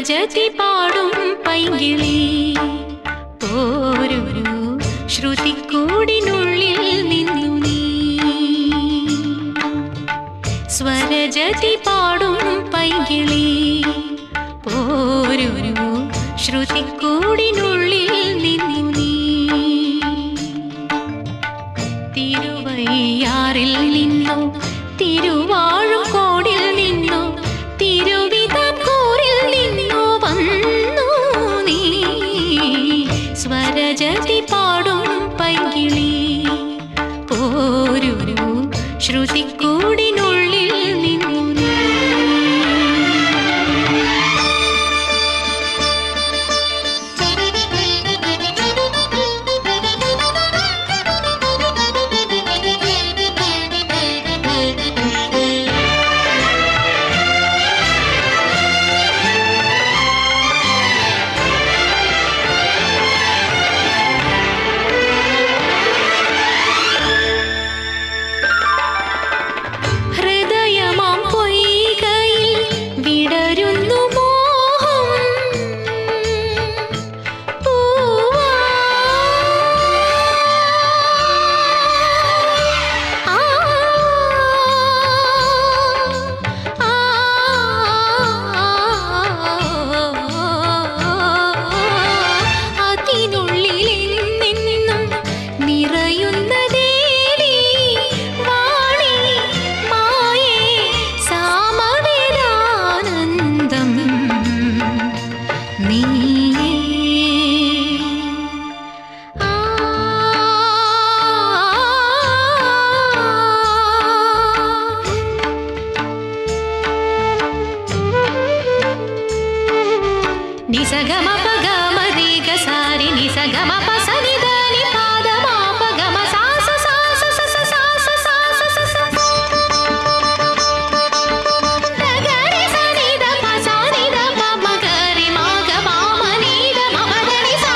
സ്വരജതി പാടും പൈങ്കിളി ഓരൊരു ശ്രുതിക്കൂടിനുള്ളിൽ നിന്നു നീ സ്വരജതി പാടും പൈങ്കിളി ഓരൊരു ശ്രുതിക്കൂടിനുള്ളിൽ നിന്നു നീ തിരുവയ്യാറിൽ നിന്നോ തിരുവാഴുകോടിൽ നിന്നോ തിരുവിതാംകൂറിൽ നിന്നോ വന്നു നീ സ്വരജതി പാടും പൈങ്കിളി ഓരൊരു ശ്രുതിക്കൂടിനുള്ളിൽ നിന്നു നീ నిసగమ పగమ రీగ సారి నిసగమ పసని దని పాద మా పగమ సాస సాస సస సాస సాస సస దగరి సని ద పసని ద పమ గరి మా గ మామ ని ద మమ గరి సా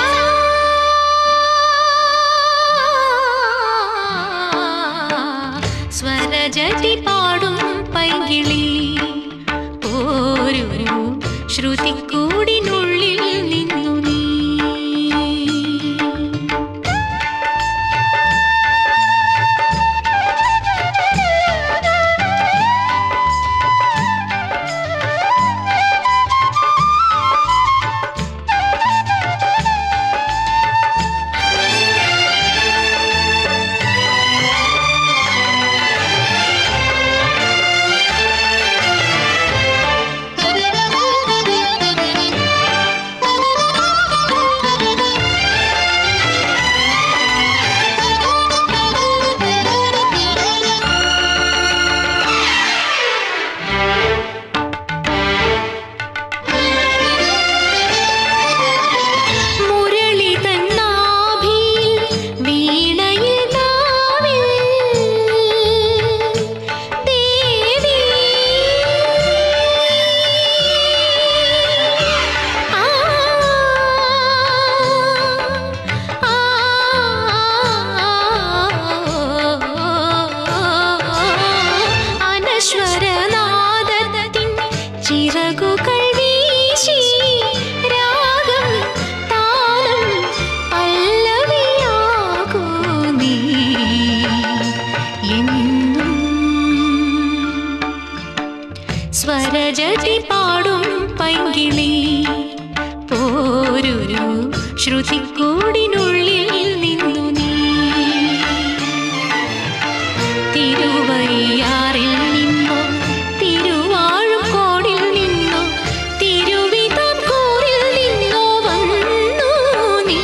സ്വരജതി പാടും പൈങ്കിളി ഓരൊരു ശ്രുതിക്കൂടിനുള്ളിൽ നിന്നു നീ ചിറകുകൾ വീശി രാഗം താളം പല്ലവിയാകൂ നീ എന്നും സ്വരജതി പാടും പൈങ്കിളി ഓരൊരു ശ്രുതിക്കൂടിനുള്ളിൽ നിന്നു നീ തിരുവയ്യാറിൽ നിന്നോ തിരുവാഴുകോടിൽ നിന്നോ തിരുവിതാംകൂറിൽ നിന്നോ വന്നു നീ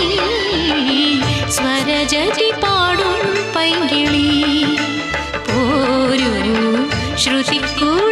സ്വരജതി പാടും പൈങ്കിളി ഓരൊരു ശ്രുതിക്കൂടി